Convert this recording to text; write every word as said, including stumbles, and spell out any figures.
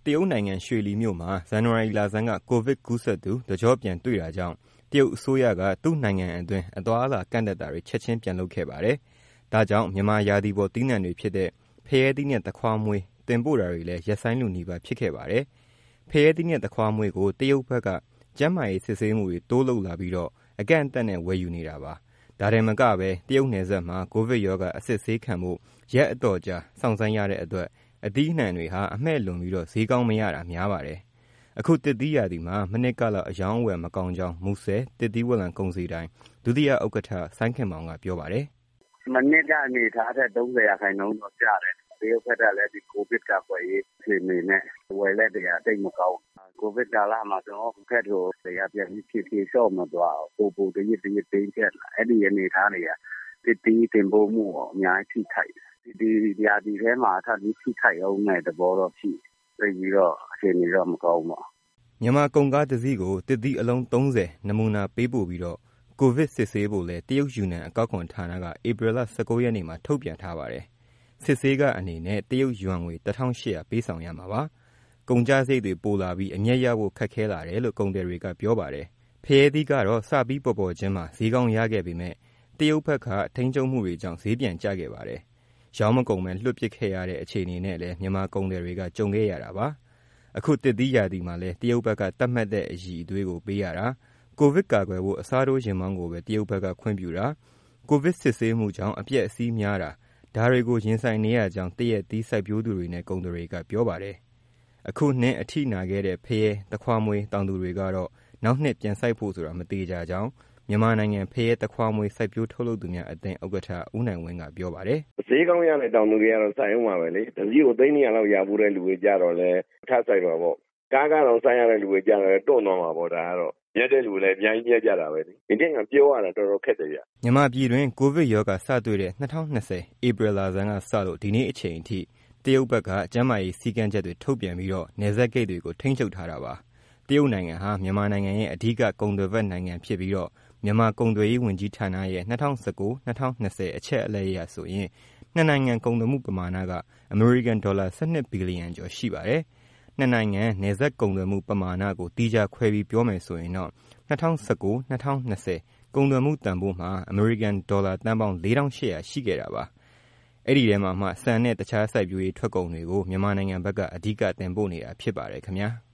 တရုတ်နိုင်ငံရွှေလီမြို့မှာဇန်နဝါရီလဆန်းကကိုဗစ်ကူးစက်သူတကျော့ပြန်တွေ့တာကြောင့်တရုတ်အစိုးရကသူ့နိုင်ငံအတွင်းအသွားအလာကန့်သတ်တာတွေချက်ချင်းပြန်လုပ်ခဲ့ပါတယ်။ဒါကြောင့်မြန်မာရာသီပေါ်သီးနှံတွေဖြစ်တဲ့ဖရဲသီးနဲ့သခွားမွှေးတင်ပို့တာတွေလည်းရပ်ဆိုင်းလုနီးပါးဖြစ်ခဲ့ပါတယ်။ဖရဲသီးနဲ့သခွားမွှေးကိုတရုတ်ဘက်ကကျန်းမာရေးစစ်ဆေးမှုတွေတိုးလုပ်လာပြီးတော့အကန့်အသတ်နဲ့ဝယ်ယူနေတာပါ။ဒါတင်မကပဲတရုတ်နယ်စပ်မှာကိုဗစ်ရောဂါအစစ်ဆေးခံဖို့ရက်အတော်ကြာစောင့်ဆိုင်းရတဲ့အတွက်အသီးအနှံတွေဟာအမှည့်လွန်ပြီးတော့ဈေးကောင်းမရတာများပါတယ်။အခုသစ်သီးရာသီမှာမနှစ်ကလောက်အယောင်းအဝယ်မကောင်းကြောင်းမူဆယ်သစ်သီးဝလံကုန်စည်ဒိုင်ဒုတိယဥက္ကဋ္ဌစိုင်းခင်မောင်ကပြောပါတယ်။မနှစ်ကအနေထားထက်သုံးဆယ်ရာခိုင်နှုန်းတော့ကျတယ်။တရုတ်ဘက်ကလည်းဒီကိုဗစ်ကာကွယ်ရေးအခြေအနေနဲ့ဝယ်လက်တွေကတိတ်မကောင်း။ကိုဗစ်ကာလမှာကျွန်တော်တို့ခက်လို့တရားပြန်ပြီးဖြည့်ဖြည့်လျှော့မသွားဘူး။ပို့ပို့တရစ်တရစ်တင်းကျပ်လာ။အဲ့ဒီအနေထားတွေကသစ်သီးတင်ပို့မှုအများကြီးထိခိုက်တယ်။ဒီရာသီထဲမှာထပ်ပြီးထိခိုက်အောင်တဲ့သဘောတော့ရှိတယ်။သိပြီးတော့အခြေအနေတော့မကောင်းပါဘူး။မြန်မာကုန်ကားတစ်စီးကိုသစ်သီးအလုံးသုံးဆယ်နမူနာပေးပို့ပြီးတော့ကိုဗစ်စစ်ဆေးဖို့လဲတရုတ်ယူနန်အကောက်ခွန်ဌာနကဧပြီလ၁၉ရက်နေ့မှာထုတ်ပြန်ထားပါတယ်။စစ်ဆေးကအနေနဲ့တရုတ်ယွမ်ငွေတစ်ထောင်ရှစ်ရာပေးဆောင်ရမှာပါ။ကုန်ကျစရိတ်တွေပိုလာပြီးအမျက်ရဖို့ခက်ခဲလာတယ်လို့ကုန်သည်တွေကပြောပါတယ်။ဖရဲသီးကတော့စပြီးပေါ်ပေါ်ချင်းမှာဈေးကောင်းရခဲ့ပေမဲ့တရုတ်ဘက်ကထိန်းချုပ်မှုတွေကြောင့်ဈေးပြန်ကျခဲ့ပါတယ်။ရောင်းမကုန်မဲ့လွှတ်ပစ်ခဲ့ရတဲ့အခြေအနေနဲ့လည်းမြန်မာကုန်သည်တွေကကြုံခဲ့ရတာပါ။အခုသစ်သီးရာသီမှာလည်းတရုတ်ဘက်ကတတ်မှတ်တဲ့အရည်အသွေးကိုပေးရတာကိုဗစ်ကာကွယ်ဖို့အစားထိုးရင်မောင်းကိုပဲတရုတ်ဘက်ကခွင့်ပြုတာကိုဗစ်စစ်ဆေးမှုကြောင့်အပြက်အစီးများတာဒါတွေကိုရင်ဆိုင်နေရကြောင်းတရက်သီးစိုက်ပျိုးသူတွေနဲ့ကုန်သူတွေကပြောပါတယ်။အခုနှစ်အထိနာခဲ့တဲ့ဖရဲသခွားမွှေးတောင်သူတွေကတော့နောက်နှစ်ပြန်စိုက်ဖို့ဆိုတာမသေးကြကြောင်းမြန်မာနိုင်ငံဖရဲသခွားမွှေးစိုက်ပျိုးထုတ်လုပ်သူများအသင်းဥက္ကဋ္ဌဦးနိုင်ဝင်းကပြောပါတယ်။ဈေးကောင်းရတဲ့တောင်သူတွေကတော့စိုက်အောင်ပါပဲလေ။တစ်စီးကိုသိန်းနှစ်ရာလောက်ရဖို့တဲ့လူတွေကြတော့လဲထပ်စိုက်ပါပေါ့။ကားကတော့စိုက်ရတဲ့လူတွေကြတော့တွန့်သွားမှာပေါ့ဒါကတော့မြတ်တဲ့လူလည်းအများကြီးမြတ်ကြတာပဲလေ။ဒီနေ့ကပြောရတာတော်တော်ခက်တယ်ဗျ။မြန်မာပြည်တွင်ကိုဗစ်ရောဂါစတွေ့တဲ့၂၀၂၀ဧပြီလဆန်းကစလို့ဒီနေ့အချိန်အထိတရုတ်ဘက်ကကျန်းမာရေးစည်းကမ်းချက်တွေထုတ်ပြန်ပြီးတော့နယ်စပ်ဂိတ်တွေကိုထိန်းချုပ်ထားတာပါ။တရုတ်နိုင်ငံဟာမြန်မာနိုင်ငံရဲ့အဓိကကုန်သွယ်ဘက်နိုင်ငံဖြစ်ပြီးတော့မြန်မာကုန်သွယ်ရေးဝန်ကြီးဌာနရဲ့၂၀၁၉-၂၀၂၀အချက်အလက်အရဆိုရင်နှစ်နိုင်ငံကုန်သွယ်မှုပမာဏကအမေရိကန်ဒေါ်လာ၁၂ဘီလီယံကျော်ရှိပါတယ်။နှစ်နိုင်ငံနယ်စပ်ကုန်သွယ်မှုပမာဏကိုတိကျခွဲပြီးပြောမယ်ဆိုရင်တော့၂၀၁၉-၂၀၂၀ကုန်သွယ်မှုတန်ဖိုးမှာအမေရိကန်ဒေါ်လာသန်းပေါင်း၄ထောင်ရှစ်ရာရှိခဲ့တာပါ။အဲ့ဒီထဲမှာမှဆန်နဲ့တခြားစိုက်ပျိုးရေးထွက်ကုန်တွေကိုမြန်မာနိုင်ငံဘက်ကအဓိကတင်ပို့နေတာဖြစ်ပါတယ်ခင်ဗျာ။